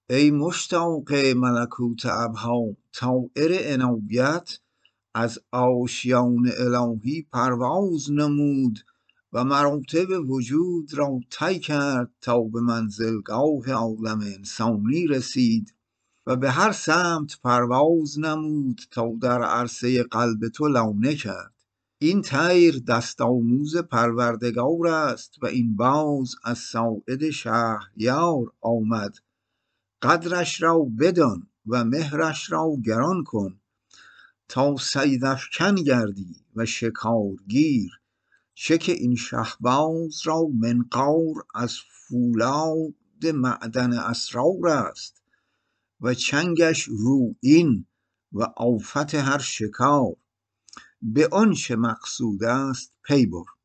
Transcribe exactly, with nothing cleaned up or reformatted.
ای مشتاق ملکوت ابها، طایر عنایت از آشیان الهی پرواز نمود و مراتب وجود را طی کرد تا به منزلگاه عالم انسانی رسید و به هر سمت پرواز نمود تا در عرصه قلب تو لانه کرد. این طیر دست آموز پروردگار است و این باز از ساعد شهریار آمد. قدرش را بدان و مهرش را گران کن، تا صیدافکن گردی و شکارگیر. چک این شهباز را منقار از فولاد معدن اسرار است و چنگش رویین و آفت هر شکار. به آنچه مقصود است پی بر.